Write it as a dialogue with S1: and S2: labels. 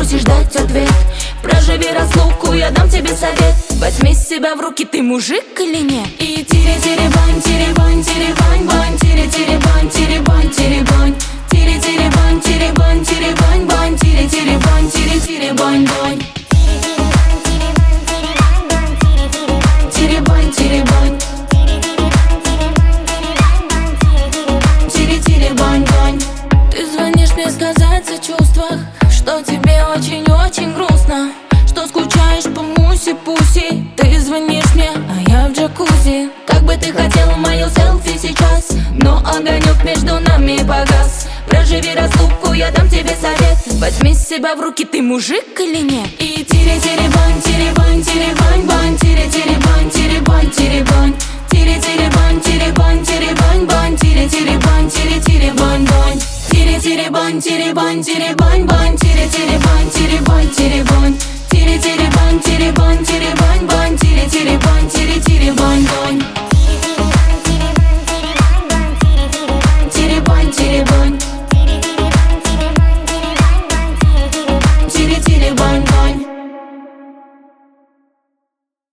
S1: бросишь дать ответ. Проживи разлуку, я дам тебе совет. Возьми себя в руки, ты мужик или нет? И тире-тире-бань, тире-бань, тире-бань, бань, тире-тире-бань, тире-бань, тире-бань, тире-тире-бань, тире-бань, тире-бань, бань, тире-тире-бань, тире-тире-бань, бань. Тире-бань, тире-бань, тире-тире-бань, бань. Ты звонишь мне сказать о чувствах, что тебе очень-очень грустно, что скучаешь по муси-пуси. Ты звонишь мне, а я в джакузи. Как бы ты хотела мое селфи сейчас, но огонек между нами погас. Проживи разлуку, я дам тебе совет. Возьми себя в руки, ты мужик или нет? И тире-тире-бань, тире-бань, тире-бань, бань, тире-тире-бань, тире-бань, тире-бань, тире-тире-бань, тире-бань, тире-бань, бань, тире-тире-бань, тире-тире-бань, бань. Тире-тире-бань, тире-бань, тире-бань, бань, тире-тире-бань, тире-бань, тире-бань, тире-тире-бань, тире-бань, тире-бань, бань, тире-тире-бань, тире-тире-бань, бань.